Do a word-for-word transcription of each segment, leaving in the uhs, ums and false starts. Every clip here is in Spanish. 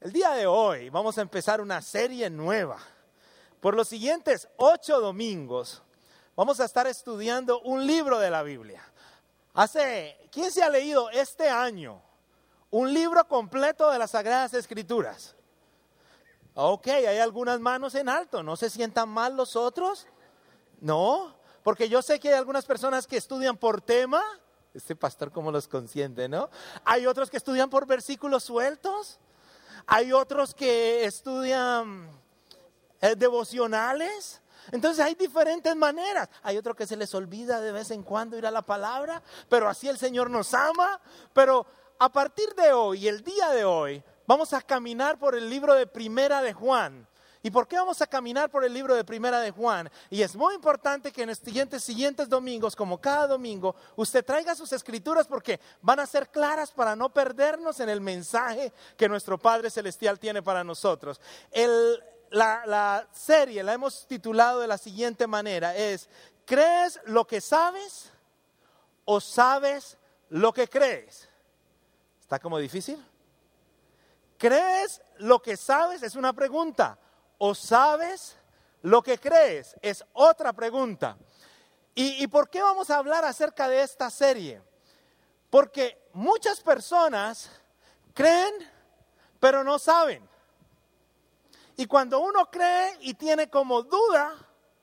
El día de hoy vamos a empezar una serie nueva. Por los siguientes ocho domingos vamos a estar estudiando un libro de la Biblia. Hace, ¿quién se ha leído este año un libro completo de las Sagradas Escrituras? Ok, hay algunas manos en alto. ¿No se sientan mal los otros? No, porque yo sé que hay algunas personas que estudian por tema. Este pastor cómo los consiente, ¿no? Hay otros que estudian por versículos sueltos. Hay otros que estudian eh, devocionales. Entonces hay diferentes maneras. Hay otros que se les olvida de vez en cuando ir a la palabra, pero así el Señor nos ama. Pero a partir de hoy, el día de hoy, vamos a caminar por el libro de Primera de Juan. ¿Y por qué vamos a caminar por el libro de Primera de Juan? Y es muy importante que en los siguientes, siguientes domingos, como cada domingo, usted traiga sus escrituras porque van a ser claras para no perdernos en el mensaje que nuestro Padre Celestial tiene para nosotros. El, la, la serie la hemos titulado de la siguiente manera, es ¿crees lo que sabes o sabes lo que crees? ¿Está como difícil? ¿Crees lo que sabes? Es una pregunta. ¿O sabes lo que crees? Es otra pregunta. ¿Y, ¿Y por qué vamos a hablar acerca de esta serie? Porque muchas personas creen, pero no saben. Y cuando uno cree y tiene como duda,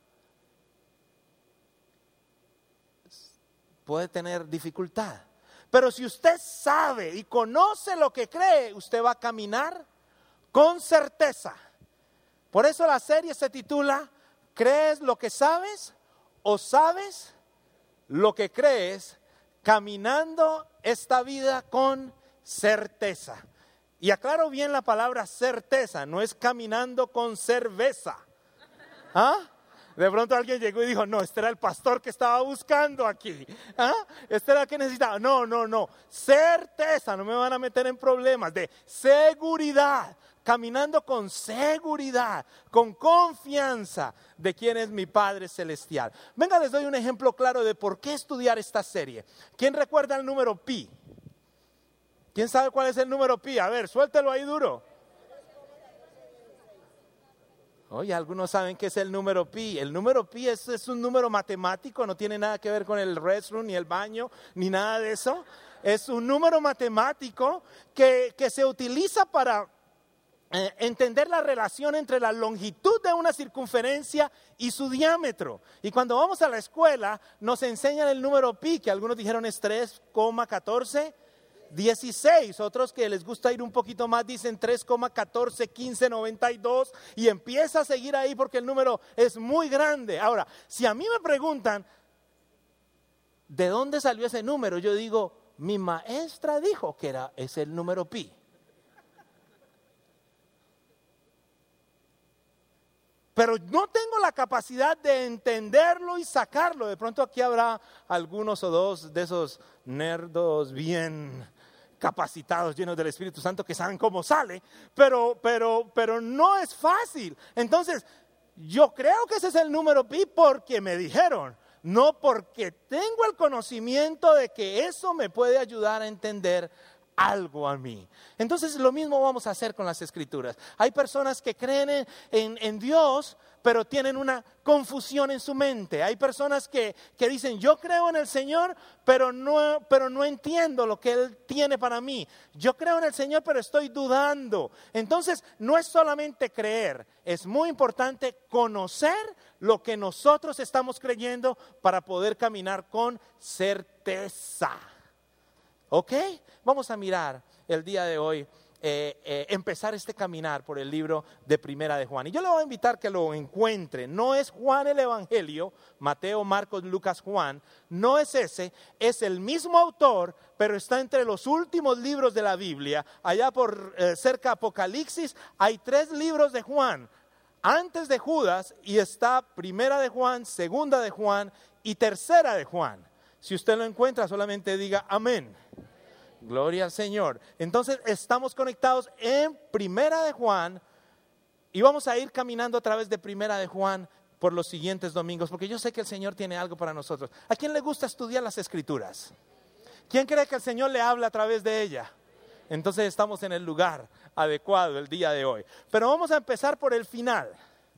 puede tener dificultad. Pero si usted sabe y conoce lo que cree, usted va a caminar con certeza. Por eso la serie se titula ¿crees lo que sabes o sabes lo que crees? Caminando esta vida con certeza. Y aclaro bien la palabra certeza, no es caminando con cerveza. ¿Ah? De pronto alguien llegó y dijo, no, este era el pastor que estaba buscando aquí. ¿Ah? Este era el que necesitaba. No, no, no. Certeza, no me van a meter en problemas. De seguridad. Caminando con seguridad, con confianza de quién es mi Padre Celestial. Venga, les doy un ejemplo claro de por qué estudiar esta serie. ¿Quién recuerda el número pi? ¿Quién sabe cuál es el número pi? A ver, suéltelo ahí duro. Oye, algunos saben qué es el número pi. El número pi es, es un número matemático, no tiene nada que ver con el restroom, ni el baño, ni nada de eso. Es un número matemático que, que se utiliza para Eh, entender la relación entre la longitud de una circunferencia y su diámetro. Y cuando vamos a la escuela nos enseñan el número pi, que algunos dijeron es tres coma catorce dieciséis, otros que les gusta ir un poquito más dicen tres coma catorce quince noventa y dos, y empieza a seguir ahí porque el número es muy grande. Ahora, si a mí me preguntan ¿de dónde salió ese número? Yo digo, mi maestra dijo que era, es el número pi. Pero no tengo la capacidad de entenderlo y sacarlo. De pronto aquí habrá algunos o dos de esos nerdos bien capacitados, llenos del Espíritu Santo, que saben cómo sale. Pero, pero, pero no es fácil. Entonces, yo creo que ese es el número pi porque me dijeron. No porque tengo el conocimiento de que eso me puede ayudar a entender algo a mí. Entonces lo mismo vamos a hacer con las escrituras. Hay personas que creen en, en, en Dios, pero tienen una confusión en su mente. Hay personas que, que dicen, yo creo en el Señor, pero no, pero no entiendo lo que Él tiene para mí. Yo creo en el Señor, pero estoy dudando. Entonces no es solamente creer, es muy importante conocer lo que nosotros estamos creyendo para poder caminar con certeza. ¿Ok? Vamos a mirar el día de hoy, eh, eh, empezar este caminar por el libro de Primera de Juan. Y yo le voy a invitar que lo encuentre. No es Juan el Evangelio, Mateo, Marcos, Lucas, Juan. No es ese, es el mismo autor, pero está entre los últimos libros de la Biblia. Allá por eh, cerca de Apocalipsis hay tres libros de Juan. Antes de Judas, y está Primera de Juan, Segunda de Juan y Tercera de Juan. Si usted lo encuentra, solamente diga amén. Gloria al Señor. Entonces estamos conectados en Primera de Juan y vamos a ir caminando a través de Primera de Juan por los siguientes domingos, porque yo sé que el Señor tiene algo para nosotros. ¿A quién le gusta estudiar las Escrituras? ¿Quién cree que el Señor le habla a través de ella? Entonces estamos en el lugar adecuado el día de hoy. Pero vamos a empezar por el final.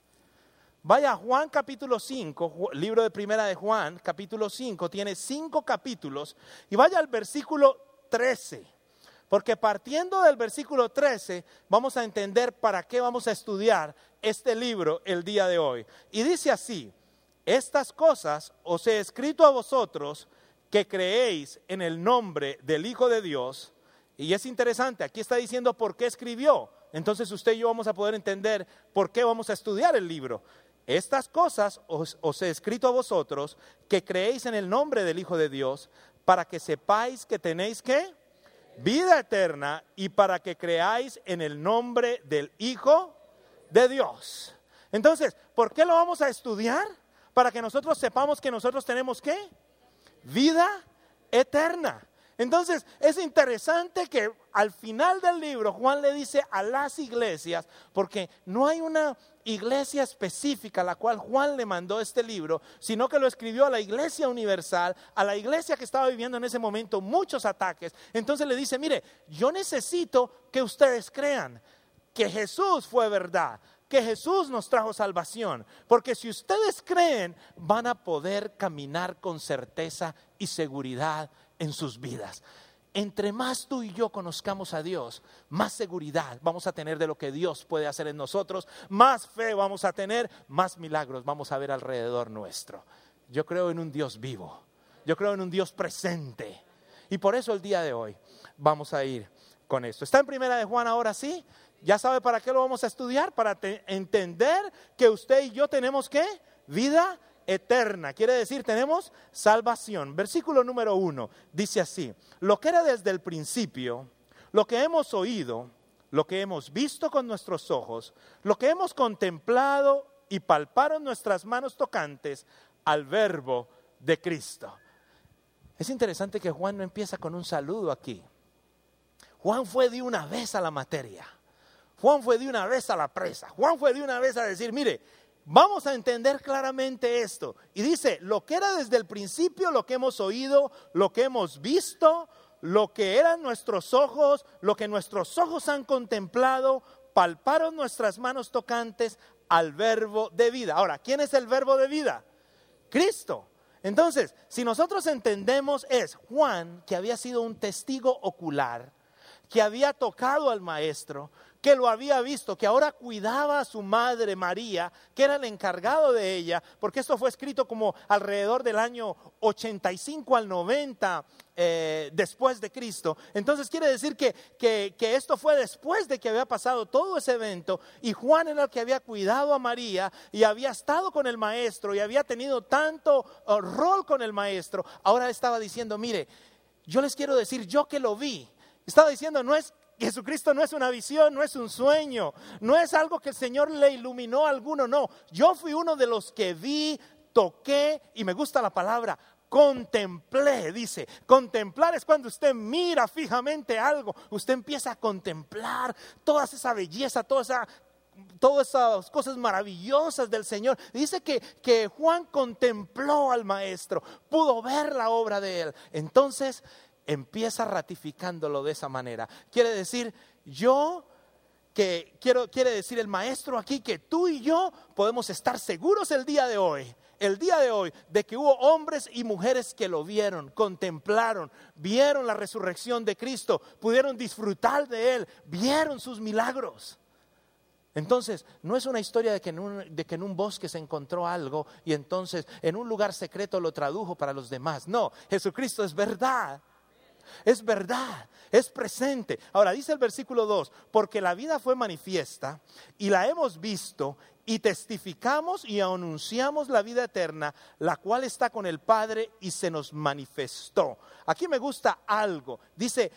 Vaya a Juan capítulo cinco, libro de Primera de Juan, capítulo cinco, tiene cinco capítulos. Y vaya al versículo trece. Porque partiendo del versículo trece, vamos a entender para qué vamos a estudiar este libro el día de hoy. Y dice así: estas cosas os he escrito a vosotros que creéis en el nombre del Hijo de Dios. Y es interesante, aquí está diciendo por qué escribió. Entonces usted y yo vamos a poder entender por qué vamos a estudiar el libro. Estas cosas os, os he escrito a vosotros que creéis en el nombre del Hijo de Dios, para que sepáis que tenéis ¿qué? Vida eterna, y para que creáis en el nombre del Hijo de Dios. Entonces, ¿por qué lo vamos a estudiar? Para que nosotros sepamos que nosotros tenemos ¿qué? Vida eterna. Entonces, es interesante que al final del libro Juan le dice a las iglesias, porque no hay una iglesia específica a la cual Juan le mandó este libro, sino que lo escribió a la iglesia universal, a la iglesia que estaba viviendo en ese momento muchos ataques. Entonces le dice, mire, yo necesito que ustedes crean que Jesús fue verdad, que Jesús nos trajo salvación, porque si ustedes creen, van a poder caminar con certeza y seguridad en sus vidas. Entre más tú y yo conozcamos a Dios, más seguridad vamos a tener de lo que Dios puede hacer en nosotros, más fe vamos a tener, más milagros vamos a ver alrededor nuestro. Yo creo en un Dios vivo, yo creo en un Dios presente, y por eso el día de hoy vamos a ir con esto. Está en Primera de Juan ahora, sí. Ya sabe para qué lo vamos a estudiar, para te- entender que usted y yo tenemos ¿qué? Vida eterna. Quiere decir, tenemos salvación. Versículo número uno dice así: lo que era desde el principio, lo que hemos oído, lo que hemos visto con nuestros ojos, lo que hemos contemplado y palparon nuestras manos tocantes al verbo de Cristo. Es interesante que Juan no empieza con un saludo aquí. Juan fue de una vez a la materia. Juan fue de una vez a la presa. Juan fue de una vez a decir, mire, vamos a entender claramente esto. Y dice, lo que era desde el principio, lo que hemos oído, lo que hemos visto, lo que eran nuestros ojos, lo que nuestros ojos han contemplado, palparon nuestras manos tocantes al verbo de vida. Ahora, ¿quién es el verbo de vida? Cristo. Entonces, si nosotros entendemos, es Juan, que había sido un testigo ocular, que había tocado al maestro, que lo había visto, que ahora cuidaba a su madre María, que era el encargado de ella, porque esto fue escrito como alrededor del año ochenta y cinco al noventa eh, después de Cristo. Entonces quiere decir que, que, que esto fue después de que había pasado todo ese evento, y Juan era el que había cuidado a María y había estado con el maestro y había tenido tanto uh, rol con el maestro. Ahora estaba diciendo, mire, yo les quiero decir, yo que lo vi, estaba diciendo, no es Jesucristo, no es una visión, no es un sueño, no es algo que el Señor le iluminó a alguno, no. Yo fui uno de los que vi, toqué, y me gusta la palabra, contemplé, dice. Contemplar es cuando usted mira fijamente algo, usted empieza a contemplar toda esa belleza, toda esa... todas esas cosas maravillosas del Señor. Dice que, que Juan contempló al maestro, pudo ver la obra de él. Entonces empieza ratificándolo de esa manera. Quiere decir, yo, que quiero, quiere decir el maestro aquí, que tú y yo podemos estar seguros el día de hoy, el día de hoy, de que hubo hombres y mujeres que lo vieron, contemplaron, vieron la resurrección de Cristo, pudieron disfrutar de él, vieron sus milagros. Entonces, no es una historia de que, en un, de que en un bosque se encontró algo y entonces en un lugar secreto lo tradujo para los demás. No, Jesucristo es verdad. Es verdad, es presente. Ahora dice el versículo dos, porque la vida fue manifiesta y la hemos visto y testificamos y anunciamos la vida eterna, la cual está con el Padre y se nos manifestó. Aquí me gusta algo, dice,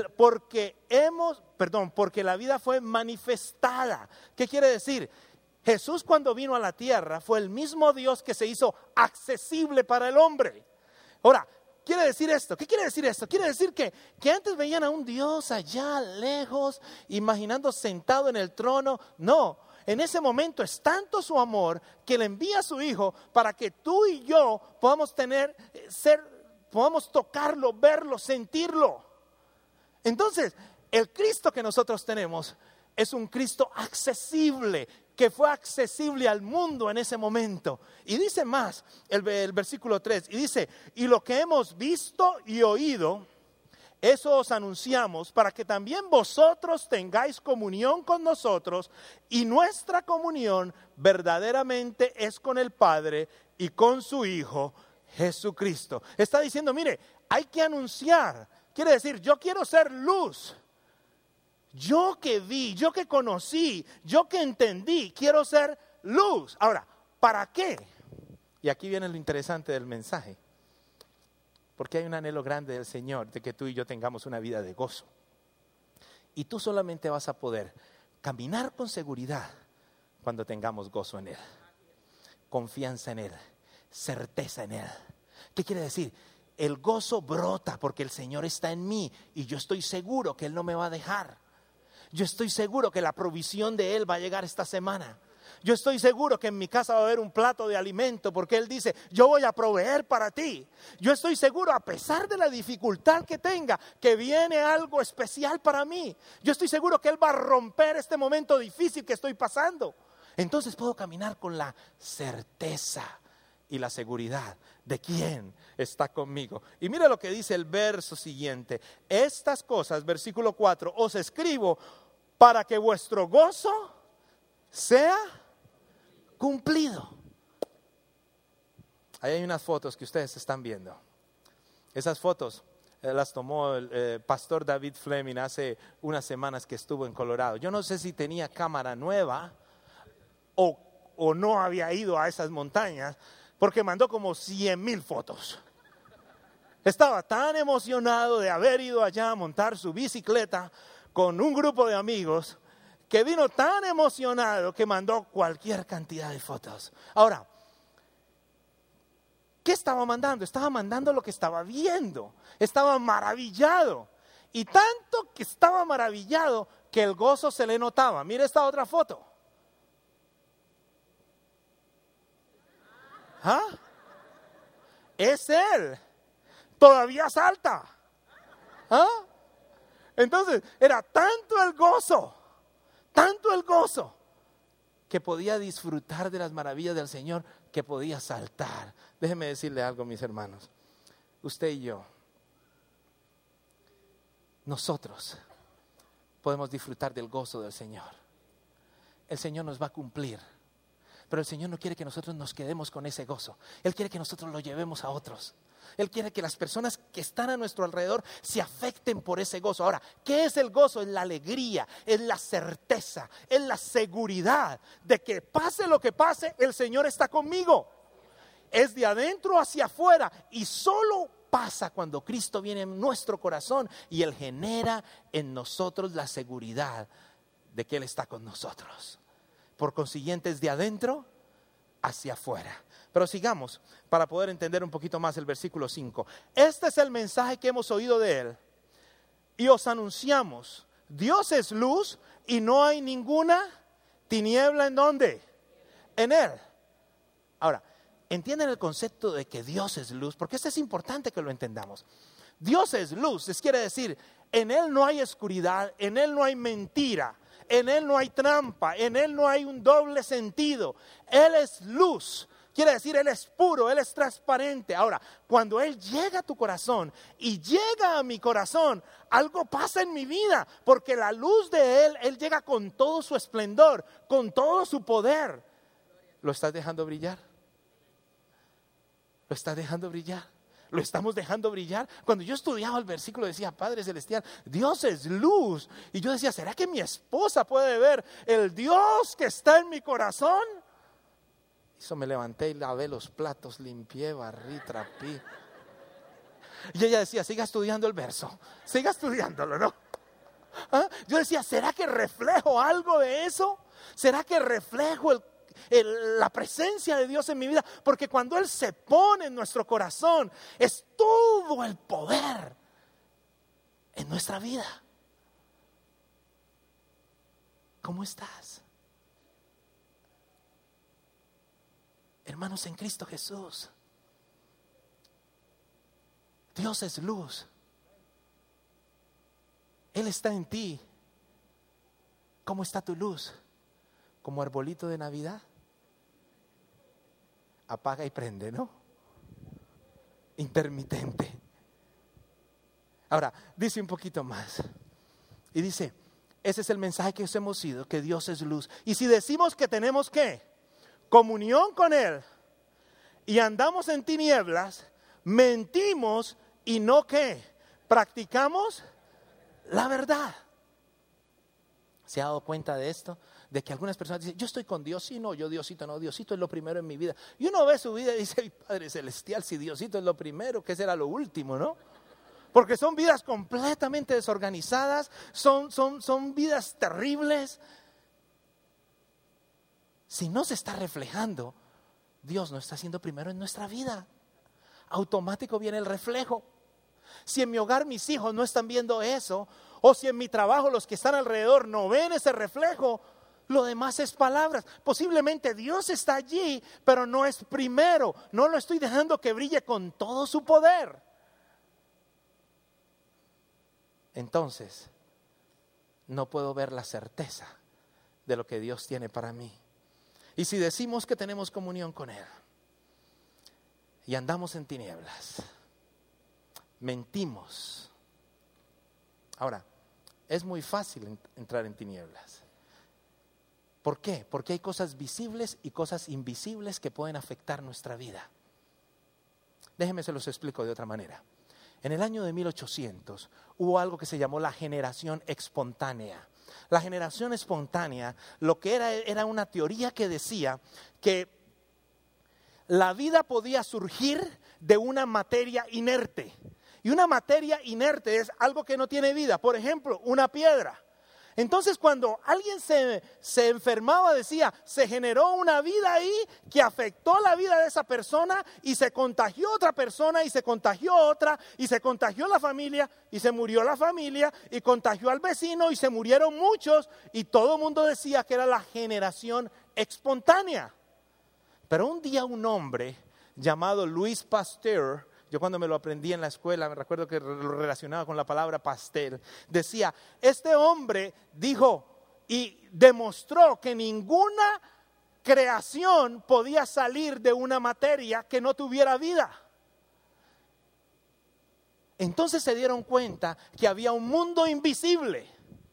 porque hemos, perdón, porque la vida fue manifestada. ¿Qué quiere decir? Jesús, cuando vino a la tierra, fue el mismo Dios que se hizo accesible para el hombre. Ahora, quiere decir esto, ¿qué quiere decir esto? Quiere decir que, que antes veían a un Dios allá lejos, imaginando sentado en el trono. No, en ese momento es tanto su amor que le envía a su Hijo para que tú y yo podamos tener, ser, podamos tocarlo, verlo, sentirlo. Entonces, el Cristo que nosotros tenemos es un Cristo accesible, que fue accesible al mundo en ese momento. Y dice más, el, el versículo tres, y dice, y lo que hemos visto y oído, eso os anunciamos, para que también vosotros tengáis comunión con nosotros, y nuestra comunión verdaderamente es con el Padre y con su Hijo Jesucristo. Está diciendo, mire, hay que anunciar. Quiere decir, yo quiero ser luz. Yo que vi, yo que conocí, yo que entendí, quiero ser luz. Ahora, ¿para qué? Y aquí viene lo interesante del mensaje. Porque hay un anhelo grande del Señor de que tú y yo tengamos una vida de gozo. Y tú solamente vas a poder caminar con seguridad cuando tengamos gozo en Él. Confianza en Él, certeza en Él. ¿Qué quiere decir? El gozo brota porque el Señor está en mí y yo estoy seguro que Él no me va a dejar. Yo estoy seguro que la provisión de Él va a llegar esta semana. Yo estoy seguro que en mi casa va a haber un plato de alimento porque Él dice, yo voy a proveer para ti. Yo estoy seguro, a pesar de la dificultad que tenga, que viene algo especial para mí. Yo estoy seguro que Él va a romper este momento difícil que estoy pasando. Entonces puedo caminar con la certeza y la seguridad de quién está conmigo. Y mira lo que dice el verso siguiente. Estas cosas, versículo cuatro, os escribo para que vuestro gozo sea cumplido. Ahí hay unas fotos que ustedes están viendo. Esas fotos eh, las tomó el eh, pastor David Fleming hace unas semanas que estuvo en Colorado. Yo no sé si tenía cámara nueva o, o no había ido a esas montañas, porque mandó como cien mil fotos. Estaba tan emocionado de haber ido allá a montar su bicicleta con un grupo de amigos, que vino tan emocionado que mandó cualquier cantidad de fotos. Ahora, ¿qué estaba mandando? Estaba mandando lo que estaba viendo. Estaba maravillado. Y tanto que estaba maravillado que el gozo se le notaba. Mira esta otra foto. ¿Ah? Es él. Todavía salta. ¿Ah? Entonces, era tanto el gozo, tanto el gozo, que podía disfrutar de las maravillas del Señor, que podía saltar. Déjeme decirle algo, mis hermanos. Usted y yo, nosotros podemos disfrutar del gozo del Señor. El Señor nos va a cumplir. Pero el Señor no quiere que nosotros nos quedemos con ese gozo. Él quiere que nosotros lo llevemos a otros. Él quiere que las personas que están a nuestro alrededor se afecten por ese gozo. Ahora, ¿qué es el gozo? Es la alegría, es la certeza, es la seguridad de que pase lo que pase, el Señor está conmigo. Es de adentro hacia afuera y solo pasa cuando Cristo viene en nuestro corazón y Él genera en nosotros la seguridad de que Él está con nosotros. Por consiguiente, es de adentro hacia afuera. Pero sigamos para poder entender un poquito más el versículo cinco. Este es el mensaje que hemos oído de Él y os anunciamos. Dios es luz y no hay ninguna tiniebla ¿en dónde? En Él. Ahora, ¿entienden el concepto de que Dios es luz? Porque esto es importante que lo entendamos. Dios es luz, es quiere decir, en Él no hay oscuridad, en Él no hay mentira. En Él no hay trampa, en Él no hay un doble sentido. Él es luz, quiere decir Él es puro, Él es transparente. Ahora, cuando Él llega a tu corazón y llega a mi corazón, algo pasa en mi vida, porque la luz de Él, Él llega con todo su esplendor, con todo su poder. ¿Lo estás dejando brillar? ¿Lo estás dejando brillar? ¿Lo estamos dejando brillar? Cuando yo estudiaba el versículo decía, Padre Celestial, Dios es luz. Y yo decía, ¿será que mi esposa puede ver el Dios que está en mi corazón? Eso me levanté y lavé los platos, limpié, barrí, trapí. Y ella decía, siga estudiando el verso, siga estudiándolo, ¿no? ¿Ah? Yo decía, ¿será que reflejo algo de eso? ¿Será que reflejo el El, la presencia de Dios en mi vida? Porque cuando Él se pone en nuestro corazón, es todo el poder en nuestra vida. ¿Cómo estás? Hermanos en Cristo Jesús, Dios es luz. Él está en ti. ¿Cómo está tu luz? ¿Como arbolito de Navidad? Apaga y prende, ¿no? Intermitente. Ahora, dice un poquito más. Y dice, ese es el mensaje que os hemos sido, que Dios es luz. Y si decimos que tenemos ¿qué? Comunión con Él y andamos en tinieblas, mentimos y no ¿qué? Practicamos la verdad. ¿Se ha dado cuenta de esto? De que algunas personas dicen, yo estoy con Dios, sí, no, yo Diosito, no, Diosito es lo primero en mi vida. Y uno ve su vida y dice, ay, Padre Celestial, si Diosito es lo primero, ¿qué será lo último, no? Porque son vidas completamente desorganizadas, son, son, son vidas terribles. Si no se está reflejando, Dios no está siendo primero en nuestra vida. Automático viene el reflejo. Si en mi hogar mis hijos no están viendo eso, o si en mi trabajo los que están alrededor no ven ese reflejo, lo demás es palabras. Posiblemente Dios está allí, pero no es primero. No lo estoy dejando que brille con todo su poder. Entonces, no puedo ver la certeza de lo que Dios tiene para mí. Y si decimos que tenemos comunión con Él y andamos en tinieblas, mentimos. Ahora, es muy fácil entrar en tinieblas. ¿Por qué? Porque hay cosas visibles y cosas invisibles que pueden afectar nuestra vida. Déjenme se los explico de otra manera. En el año de mil ochocientos hubo algo que se llamó la generación espontánea. La generación espontánea, lo que era, era una teoría que decía que la vida podía surgir de una materia inerte. Y una materia inerte es algo que no tiene vida. Por ejemplo, una piedra. Entonces cuando alguien se, se enfermaba, decía, se generó una vida ahí que afectó la vida de esa persona y se contagió otra persona y se contagió otra y se contagió la familia y se murió la familia y contagió al vecino y se murieron muchos y todo el mundo decía que era la generación espontánea. Pero un día un hombre llamado Louis Pasteur, yo cuando me lo aprendí en la escuela, me recuerdo que lo relacionaba con la palabra pastel, decía, este hombre dijo y demostró que ninguna creación podía salir de una materia que no tuviera vida. Entonces se dieron cuenta que había un mundo invisible.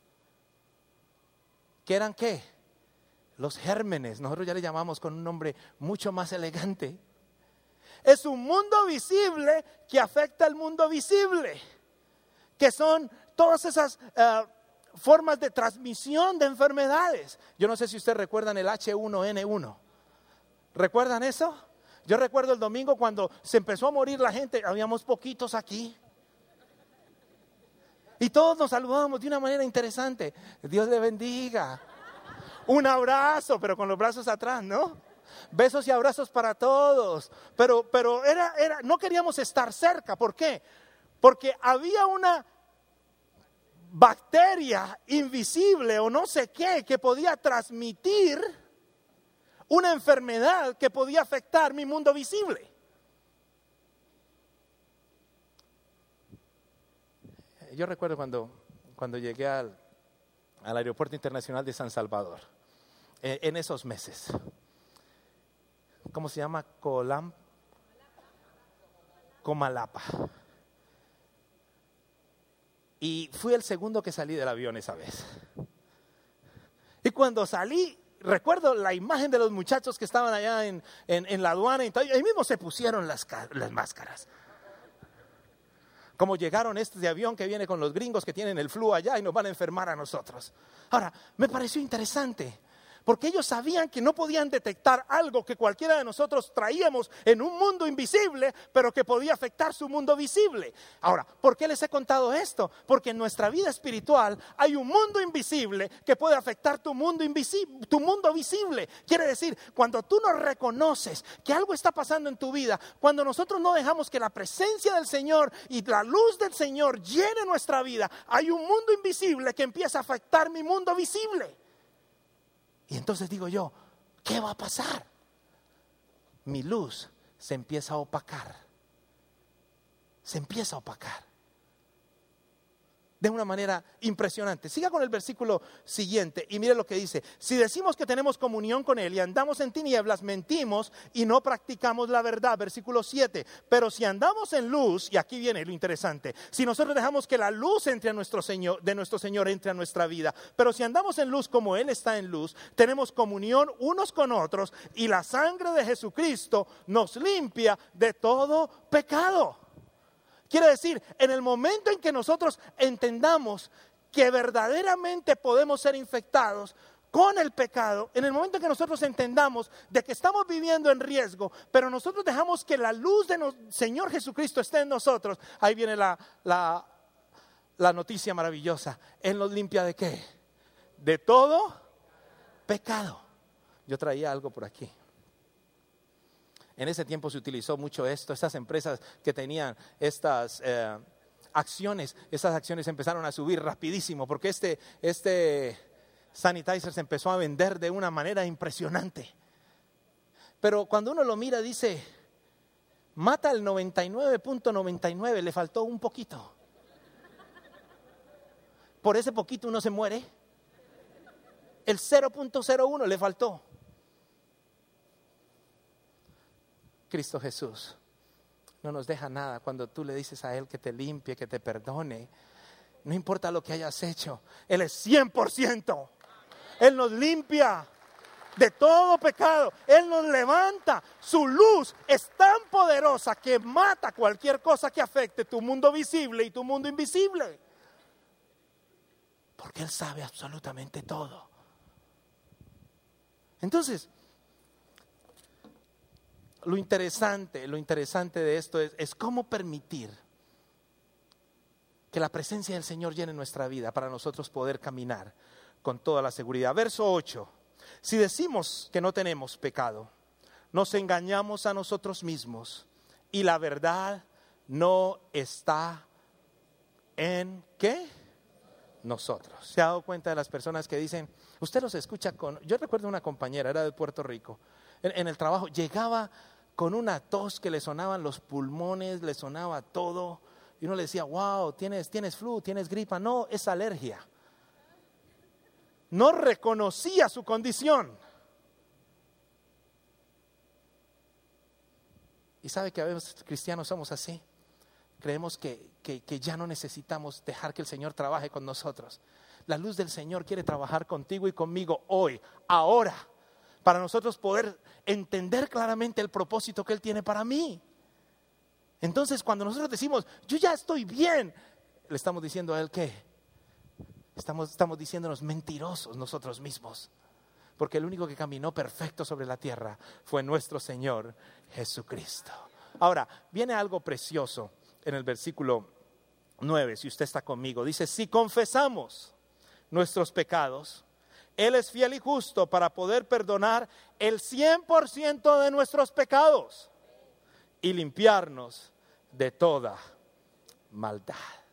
¿Qué eran qué? Los gérmenes, nosotros ya le llamamos con un nombre mucho más elegante. Es un mundo visible que afecta al mundo visible, que son todas esas uh, formas de transmisión de enfermedades. Yo no sé si ustedes recuerdan el H uno N uno. ¿Recuerdan eso? Yo recuerdo el domingo cuando se empezó a morir la gente, habíamos poquitos aquí. Y todos nos saludábamos de una manera interesante. Dios le bendiga. Un abrazo, pero con los brazos atrás, ¿no? Besos y abrazos para todos. Pero, pero era, era, no queríamos estar cerca. ¿Por qué? Porque había una bacteria invisible o no sé qué que podía transmitir una enfermedad que podía afectar mi mundo visible. Yo recuerdo cuando, cuando llegué al, al Aeropuerto Internacional de San Salvador, en, en esos meses. ¿Cómo se llama? Colam, Comalapa. Y fui el segundo que salí del avión esa vez. Y cuando salí, recuerdo la imagen de los muchachos que estaban allá en, en, en la aduana. Y ahí mismo se pusieron las, las máscaras. Como llegaron estos de avión que viene con los gringos que tienen el flu allá y nos van a enfermar a nosotros. Ahora, me pareció interesante. Porque ellos sabían que no podían detectar algo que cualquiera de nosotros traíamos en un mundo invisible, pero que podía afectar su mundo visible. Ahora, ¿por qué les he contado esto? Porque en nuestra vida espiritual hay un mundo invisible que puede afectar tu mundo invisible, tu mundo visible. Quiere decir, cuando tú no reconoces que algo está pasando en tu vida, cuando nosotros no dejamos que la presencia del Señor y la luz del Señor llene nuestra vida, hay un mundo invisible que empieza a afectar mi mundo visible. Y entonces digo yo, ¿qué va a pasar? Mi luz se empieza a opacar. Se empieza a opacar. de una manera impresionante. Siga con el versículo siguiente y mire lo que dice. Si decimos que tenemos comunión con Él y andamos en tinieblas, mentimos y no practicamos la verdad. Versículo siete. Pero si andamos en luz, y aquí viene lo interesante, si nosotros dejamos que la luz entre a nuestro Señor, de nuestro Señor entre a nuestra vida, pero si andamos en luz como Él está en luz, tenemos comunión unos con otros y la sangre de Jesucristo nos limpia de todo pecado. Quiere decir, en el momento en que nosotros entendamos que verdaderamente podemos ser infectados con el pecado, en el momento en que nosotros entendamos de que estamos viviendo en riesgo, pero nosotros dejamos que la luz del Señor Jesucristo esté en nosotros, ahí viene la, la, la noticia maravillosa. Él nos limpia ¿de qué? De todo pecado. Yo traía algo por aquí. En ese tiempo se utilizó mucho esto, estas empresas que tenían estas eh, acciones, estas acciones empezaron a subir rapidísimo porque este, este sanitizer se empezó a vender de una manera impresionante. Pero cuando uno lo mira dice, mata el noventa y nueve punto noventa y nueve, le faltó un poquito. Por ese poquito uno se muere. El cero punto cero uno le faltó. Cristo Jesús no nos deja nada cuando tú le dices a Él que te limpie, que te perdone. No importa lo que hayas hecho, Él es cien por ciento. Él nos limpia de todo pecado. Él nos levanta. Su luz es tan poderosa que mata cualquier cosa que afecte tu mundo visible y tu mundo invisible. Porque Él sabe absolutamente todo. Entonces, Lo interesante, lo interesante de esto es, es cómo permitir que la presencia del Señor llene nuestra vida para nosotros poder caminar con toda la seguridad. Verso ocho. Si decimos que no tenemos pecado, nos engañamos a nosotros mismos y la verdad no está en ¿qué? Nosotros. ¿Se ha dado cuenta de las personas que dicen, usted los escucha con... Yo recuerdo una compañera, era de Puerto Rico, en, en el trabajo, llegaba con una tos que le sonaban los pulmones, le sonaba todo, y uno le decía, wow, tienes, tienes flu, tienes gripa. No, es alergia. No reconocía su condición. Y sabe que a veces cristianos somos así. Creemos que, que, que ya no necesitamos dejar que el Señor trabaje con nosotros. La luz del Señor quiere trabajar contigo y conmigo hoy, ahora, para nosotros poder entender claramente el propósito que Él tiene para mí. Entonces, cuando nosotros decimos, yo ya estoy bien, le estamos diciendo a Él que estamos, estamos diciéndonos mentirosos nosotros mismos. Porque el único que caminó perfecto sobre la tierra fue nuestro Señor Jesucristo. Ahora, viene algo precioso en el versículo nueve, si usted está conmigo. Dice, si confesamos nuestros pecados, Él es fiel y justo para poder perdonar el cien por ciento de nuestros pecados y limpiarnos de toda maldad.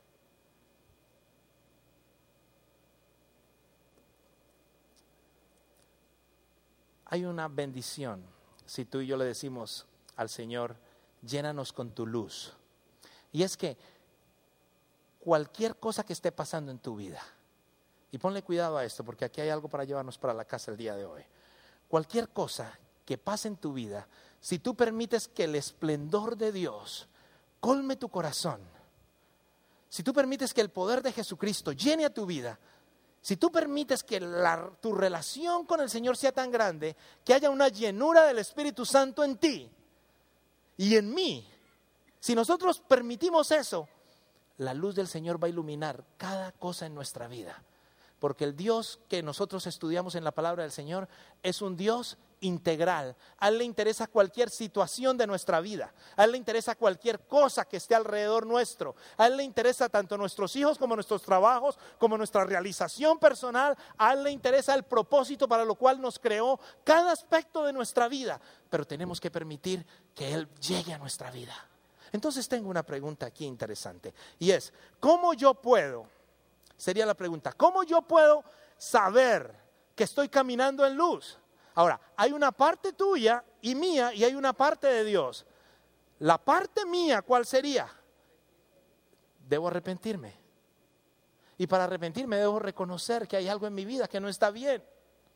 Hay una bendición si tú y yo le decimos al Señor, llénanos con tu luz. Y es que cualquier cosa que esté pasando en tu vida, y ponle cuidado a esto porque aquí hay algo para llevarnos para la casa el día de hoy. Cualquier cosa que pase en tu vida, si tú permites que el esplendor de Dios colme tu corazón, si tú permites que el poder de Jesucristo llene a tu vida, si tú permites que la, tu relación con el Señor sea tan grande, que haya una llenura del Espíritu Santo en ti y en mí, si nosotros permitimos eso, la luz del Señor va a iluminar cada cosa en nuestra vida. Porque el Dios que nosotros estudiamos en la palabra del Señor es un Dios integral. A Él le interesa cualquier situación de nuestra vida. A Él le interesa cualquier cosa que esté alrededor nuestro. A Él le interesa tanto nuestros hijos como nuestros trabajos, como nuestra realización personal. A Él le interesa el propósito para lo cual nos creó cada aspecto de nuestra vida. Pero tenemos que permitir que Él llegue a nuestra vida. Entonces tengo una pregunta aquí interesante. Y es, ¿cómo yo puedo? Sería la pregunta, ¿cómo yo puedo saber que estoy caminando en luz? Ahora, hay una parte tuya y mía y hay una parte de Dios. La parte mía, ¿cuál sería? Debo arrepentirme. Y para arrepentirme debo reconocer que hay algo en mi vida que no está bien.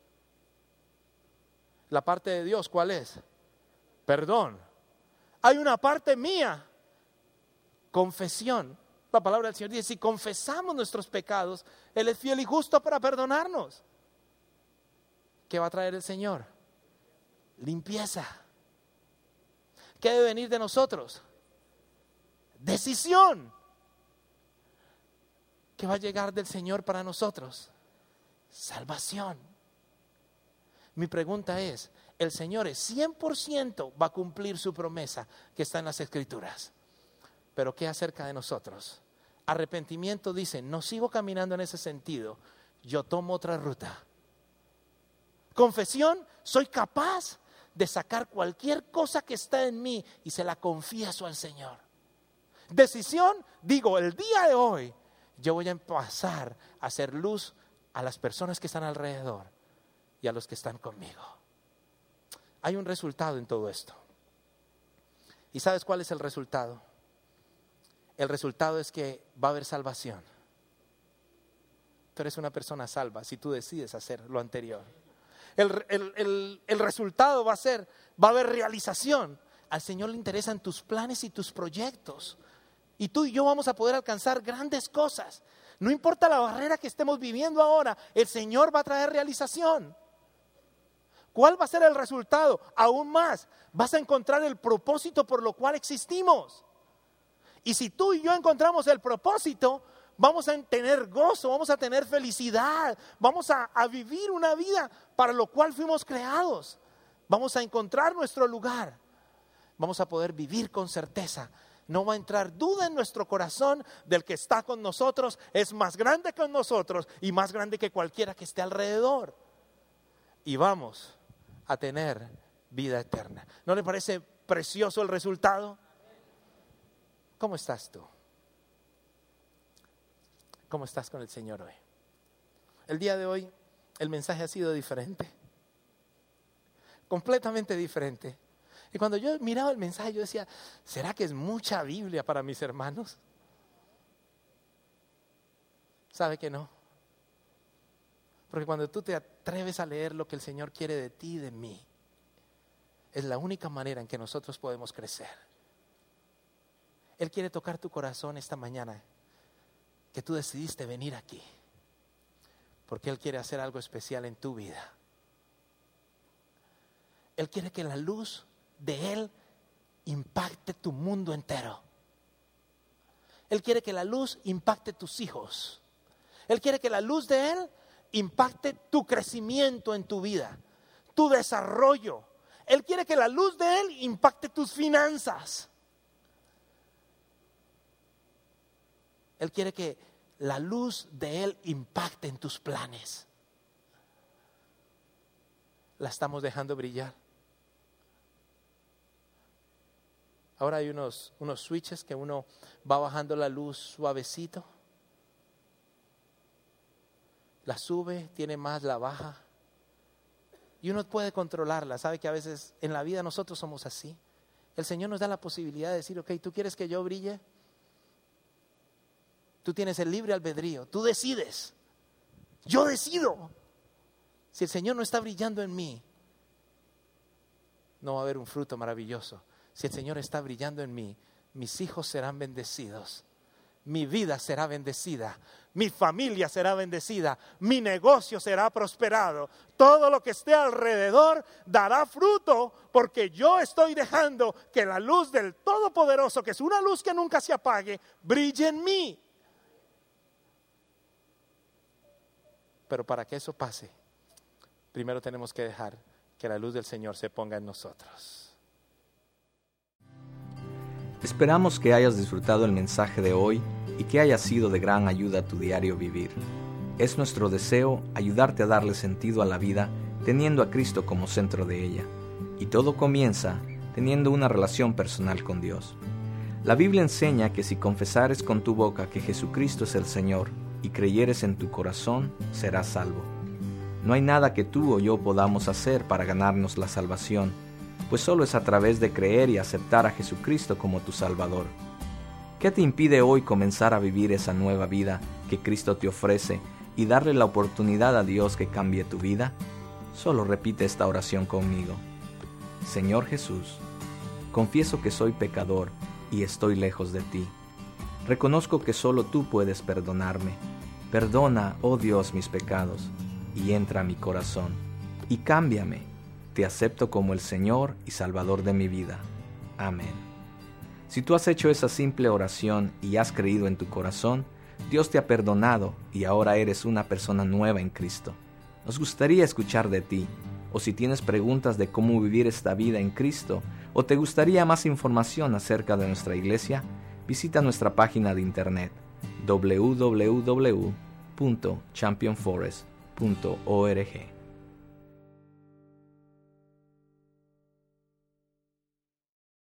La parte de Dios, ¿cuál es? Perdón. Hay una parte mía, confesión. La palabra del Señor dice, si confesamos nuestros pecados, Él es fiel y justo para perdonarnos. ¿Qué va a traer el Señor? Limpieza. ¿Qué debe venir de nosotros? Decisión. ¿Qué va a llegar del Señor para nosotros? Salvación. Mi pregunta es, el Señor es cien por ciento va a cumplir su promesa que está en las Escrituras. Pero ¿qué acerca de nosotros? Arrepentimiento dice, no sigo caminando en ese sentido, yo tomo otra ruta. Confesión, soy capaz de sacar cualquier cosa que está en mí y se la confieso al Señor. Decisión, digo, el día de hoy yo voy a pasar a hacer luz a las personas que están alrededor y a los que están conmigo. Hay un resultado en todo esto. ¿Y sabes cuál es el resultado? El resultado es que va a haber salvación. Tú eres una persona salva si tú decides hacer lo anterior. El, el, el, el resultado va a ser, va a haber realización. Al Señor le interesan tus planes y tus proyectos. Y tú y yo vamos a poder alcanzar grandes cosas. No importa la barrera que estemos viviendo ahora, el Señor va a traer realización. ¿Cuál va a ser el resultado? Aún más, vas a encontrar el propósito por lo cual existimos. Y si tú y yo encontramos el propósito, vamos a tener gozo, vamos a tener felicidad, vamos a, a vivir una vida para lo cual fuimos creados. Vamos a encontrar nuestro lugar. Vamos a poder vivir con certeza. No va a entrar duda en nuestro corazón del que está con nosotros, es más grande que nosotros y más grande que cualquiera que esté alrededor. Y vamos a tener vida eterna. ¿No le parece precioso el resultado? ¿Cómo estás tú? ¿Cómo estás con el Señor hoy? El día de hoy el mensaje ha sido diferente. Completamente diferente. Y cuando yo miraba el mensaje yo decía, ¿será que es mucha Biblia para mis hermanos? ¿Sabe que no? Porque cuando tú te atreves a leer lo que el Señor quiere de ti y de mí, es la única manera en que nosotros podemos crecer. Él quiere tocar tu corazón esta mañana, que tú decidiste venir aquí, porque Él quiere hacer algo especial en tu vida. Él quiere que la luz de Él impacte tu mundo entero. Él quiere que la luz impacte tus hijos. Él quiere que la luz de Él impacte tu crecimiento en tu vida, tu desarrollo. Él quiere que la luz de Él impacte tus finanzas. Él quiere que la luz de Él impacte en tus planes. ¿La estamos dejando brillar? Ahora hay unos, unos switches que uno va bajando la luz suavecito. La sube, tiene más, la baja. Y uno puede controlarla. Sabe que a veces en la vida nosotros somos así. El Señor nos da la posibilidad de decir, ok, ¿tú quieres que yo brille? Tú tienes el libre albedrío, tú decides. Yo decido. Si el Señor no está brillando en mí, no va a haber un fruto maravilloso. Si el Señor está brillando en mí, mis hijos serán bendecidos. Mi vida será bendecida. Mi familia será bendecida. Mi negocio será prosperado. Todo lo que esté alrededor dará fruto porque yo estoy dejando que la luz del Todopoderoso, que es una luz que nunca se apague, brille en mí. Pero para que eso pase, primero tenemos que dejar que la luz del Señor se ponga en nosotros. Esperamos que hayas disfrutado el mensaje de hoy y que haya sido de gran ayuda a tu diario vivir. Es nuestro deseo ayudarte a darle sentido a la vida teniendo a Cristo como centro de ella. Y todo comienza teniendo una relación personal con Dios. La Biblia enseña que si confesares con tu boca que Jesucristo es el Señor y creyeres en tu corazón, serás salvo. No hay nada que tú o yo podamos hacer para ganarnos la salvación, pues solo es a través de creer y aceptar a Jesucristo como tu Salvador. ¿Qué te impide hoy comenzar a vivir esa nueva vida que Cristo te ofrece y darle la oportunidad a Dios que cambie tu vida? Solo repite esta oración conmigo. Señor Jesús, confieso que soy pecador y estoy lejos de ti. Reconozco que solo tú puedes perdonarme. Perdona, oh Dios, mis pecados, y entra a mi corazón, y cámbiame. Te acepto como el Señor y Salvador de mi vida. Amén. Si tú has hecho esa simple oración y has creído en tu corazón, Dios te ha perdonado y ahora eres una persona nueva en Cristo. Nos gustaría escuchar de ti, o si tienes preguntas de cómo vivir esta vida en Cristo, o te gustaría más información acerca de nuestra iglesia, visita nuestra página de internet w w w punto champion forest punto org.